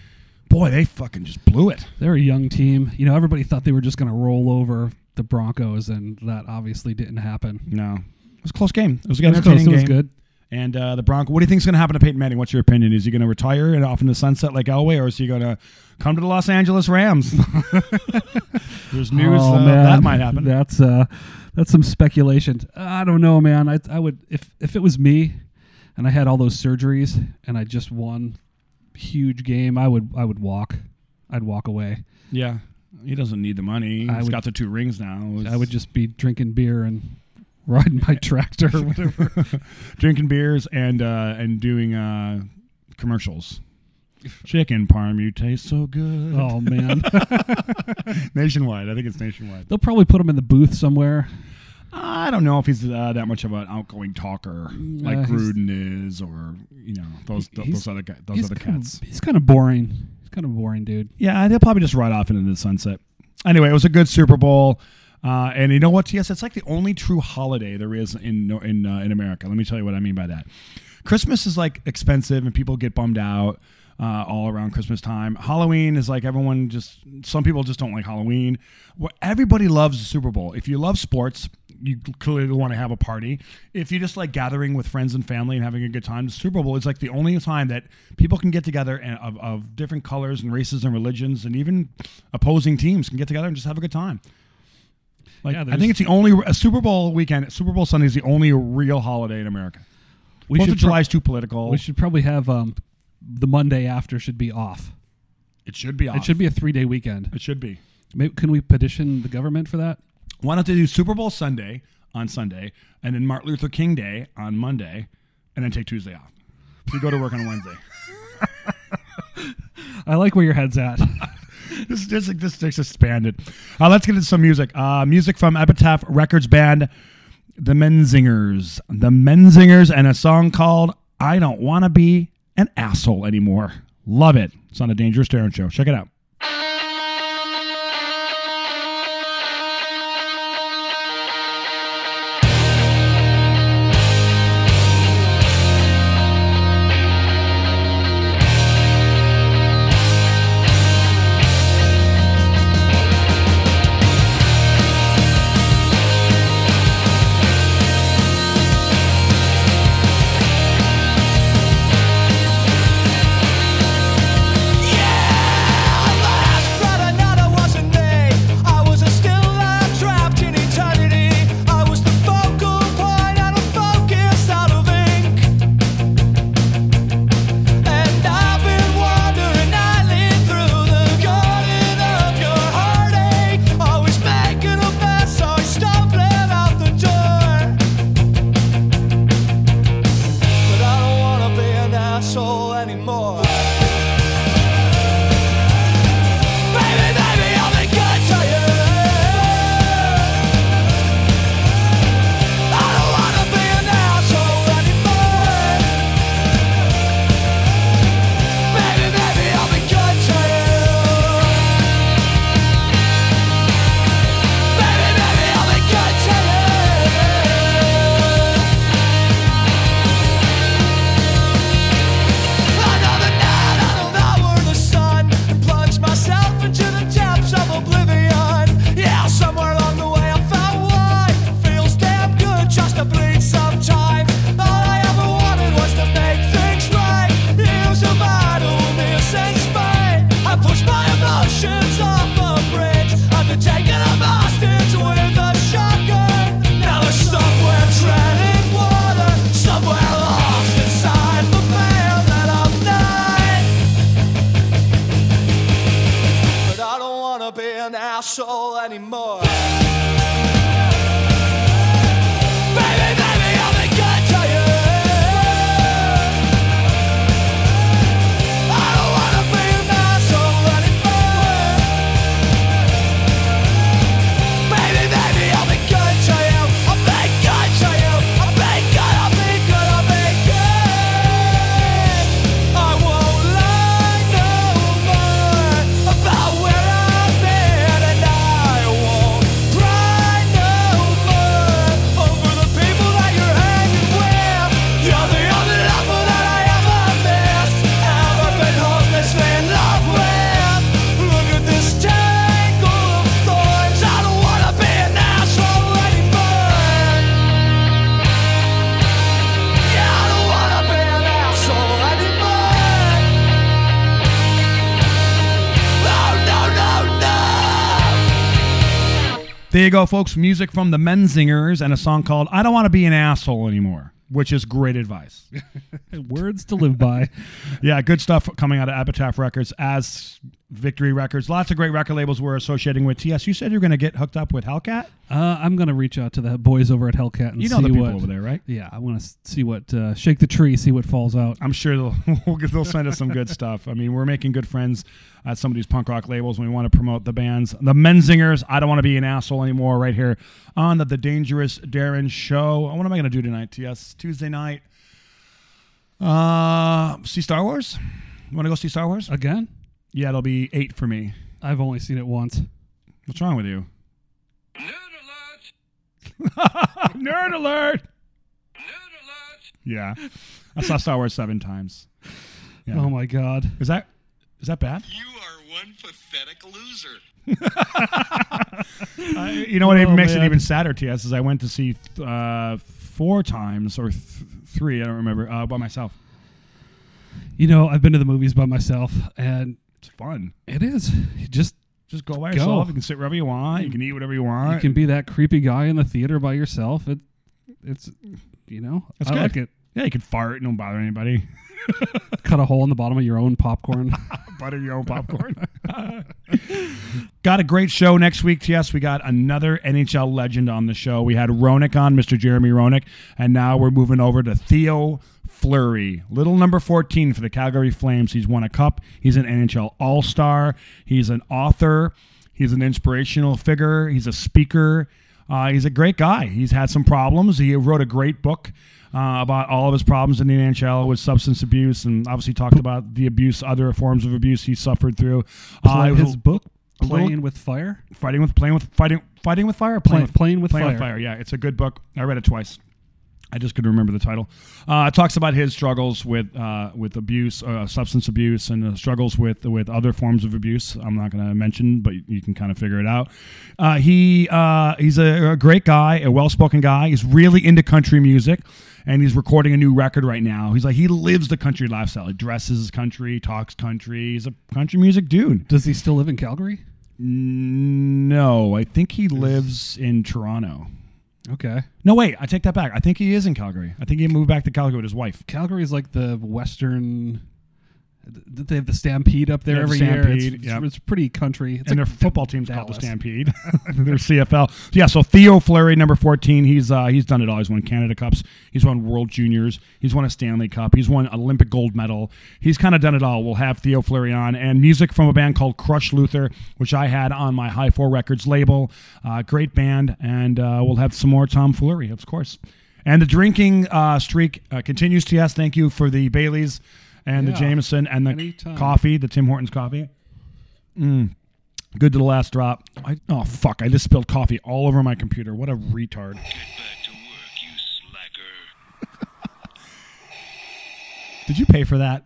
boy, they fucking just blew it. They're a young team. You know, everybody thought they were just going to roll over the Broncos, and that obviously didn't happen. No. It was a close game. It was a It was entertaining close. It was game. good. And uh, the Broncos, what do you think is going to happen to Peyton Manning? What's your opinion? Is he going to retire and off in the sunset like Elway, or is he going to come to the Los Angeles Rams? There's news Oh, uh, man. that might happen. That's uh, that's some speculation. I don't know, man. I I would if if it was me, and I had all those surgeries, and I just won huge game, I would I would walk. I'd walk away. Yeah. He doesn't need the money. He's I would- got the two rings now. It's- I would just be drinking beer and riding my tractor or whatever. drinking beers and uh, and doing uh, commercials. Chicken parm, you taste so good. Oh man, Nationwide. I think it's nationwide. they'll probably put him in the booth somewhere. I don't know if he's uh, that much of an outgoing talker like Uh, he's- Gruden is, or you know those th- He's- those other guys, those He's other kind cats. of, he's kind of boring. He's kind of boring, dude. Yeah, they'll probably just ride off into the sunset. Anyway, it was a good Super Bowl, uh, and you know what, T S? It's like the only true holiday there is in in uh, in America. Let me tell you what I mean by that. Christmas is like expensive, and people get bummed out uh, all around Christmas time. Halloween is like everyone just. Some people just don't like Halloween. Well, everybody loves the Super Bowl. If you love sports, you clearly want to have a party. If you just like gathering with friends and family and having a good time, the Super Bowl is like the only time that people can get together and of, of different colors and races and religions and even opposing teams can get together and just have a good time. Like Yeah, I there's- think it's the only a Super Bowl weekend. Super Bowl Sunday is the only real holiday in America. We Fourth should of July pro- is too political. We should probably have um, the Monday after should be off. it should be off. It should be a three day weekend. It should be. Maybe, can we petition the government for that? Why don't they do Super Bowl Sunday on Sunday and then Martin Luther King Day on Monday and then take Tuesday off? You go to work on Wednesday. I like where your head's at. This this this just expanded. Uh, let's get into some music. Uh, music from Epitaph Records band, The Menzingers. The Menzingers, and a song called "I Don't Want to Be an Asshole Anymore." Love it. It's on the Dangerous Darren Show. Check it out. Asshole anymore. Promise There you go, folks. Music from the Menzingers and a song called I Don't Want to Be an Asshole Anymore, which is great advice. Words to live by. Yeah, good stuff coming out of Epitaph Records as Victory Records. Lots of great record labels we're associating with. T S, you said you're going to get hooked up with Hellcat? Uh, I'm going to reach out to the boys over at Hellcat and You know see the people what, over there, right? Yeah, I want to see what, uh, shake the tree, see what falls out. I'm sure they'll, they'll send us some good stuff. I mean, we're making good friends at some of these punk rock labels when we want to promote the bands. The Menzingers, I Don't Want to Be an Asshole Anymore, right here on the, the Dangerous Darren Show. What am I going to do tonight, T S? Tuesday night. Uh, see Star Wars? You want to go see Star Wars? Again? Yeah, it'll be eight for me. I've only seen it once. What's wrong with you? Nerd alert! Nerd alert! Nerd alert! Yeah, I saw Star Wars seven times. Yeah. Oh my God. Is that is that bad? You are one pathetic loser. Uh, you know what even Oh, makes it man. even sadder, T S, is I went to see uh, four times or th- three, I don't remember, uh, by myself. You know, I've been to the movies by myself, and It's fun. it is. You just Just go by Go. yourself. You can sit wherever you want. You can eat whatever you want. you can be that creepy guy in the theater by yourself. It, it's, you know, That's I good. like it. Yeah, you can fart. Don't bother anybody. Cut a hole in the bottom of your own popcorn. Butter your own popcorn. Got a great show next week, T S. We got another N H L legend on the show. We had Roenick on, Mister Jeremy Roenick, and now we're moving over to Theo Fleury. Little number fourteen for the Calgary Flames. He's won a cup. He's an N H L All-Star. He's an author. He's an inspirational figure. He's a speaker. Uh, he's a great guy. He's had some problems. He wrote a great book uh, about all of his problems in the N H L with substance abuse, and obviously talked about the abuse, other forms of abuse he suffered through. Uh, Play it was his book, a little- Playing with Fire. fighting with playing with fighting fighting with fire, or Play- playing with, Playing with playing Fire. with fire. Yeah, it's a good book. I read it twice. I just couldn't remember the title. Uh, it talks about his struggles with uh, with abuse, uh, substance abuse, and uh, struggles with with other forms of abuse. I'm not going to mention, but you can kind of figure it out. Uh, he uh, he's a, a great guy, a well spoken guy. He's really into country music, and he's recording a new record right now. He's like he lives the country lifestyle. He dresses country, talks country. He's a country music dude. Does he still live in Calgary? No, I think he lives in Toronto. Okay. No, wait, I take that back. I think he is in Calgary. I think he moved back to Calgary with his wife. Calgary is like the western. th- They have the Stampede up there They have every the year. Stampede, It's, yep. it's pretty country. It's And like their football team's called the Dallas. Stampede. They're C F L. Yeah, so Theo Fleury, number fourteen, he's uh, he's done it all. He's won Canada Cups. He's won World Juniors. He's won a Stanley Cup. He's won Olympic gold medal. He's kind of done it all. We'll have Theo Fleury on. And music from a band called Crush Luther, which I had on my High Four Records label. Uh, great band. And uh, we'll have some more Tom Fleury, of course. And the drinking uh, streak uh, continues, T S. Thank you for the Baileys and the Yeah. Jameson and the Anytime. coffee, the Tim Hortons coffee. Mm. Good to the last drop. I, oh, fuck. I just spilled coffee all over my computer. What a retard. Get back to work, you slacker. Did you pay for that?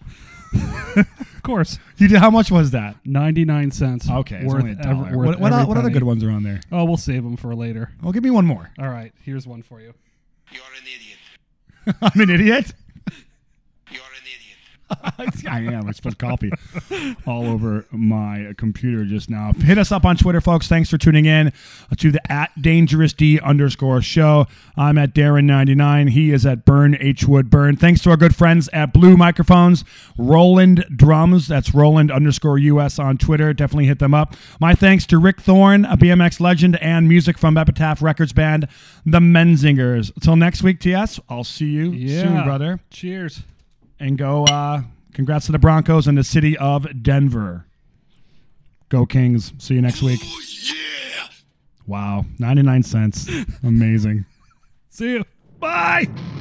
Of course. You did. How much was that? ninety-nine cents. Okay. It's Worth only a dollar. ev- worth what what, every o- what other penny. good ones are on there? Oh, we'll save them for later. Well, give me one more. All right. Here's one for you. You're an idiot. I'm an idiot. You're an idiot. I am. I spilled coffee all over my computer just now. Hit us up on Twitter, folks. Thanks for tuning in to the at Dangerous D underscore show. I'm at Darren ninety-nine. He is at Burn H Wood Burn. Thanks to our good friends at Blue Microphones, Roland Drums. That's Roland underscore U S on Twitter. Definitely hit them up. My thanks to Rick Thorne, a B M X legend, and music from Epitaph Records band, the Menzingers. Until next week, T S, I'll see you soon, brother. Cheers. And go, uh, congrats to the Broncos and the city of Denver. Go Kings. See you next week. Oh, yeah. Wow. ninety-nine cents. Amazing. See you. Bye.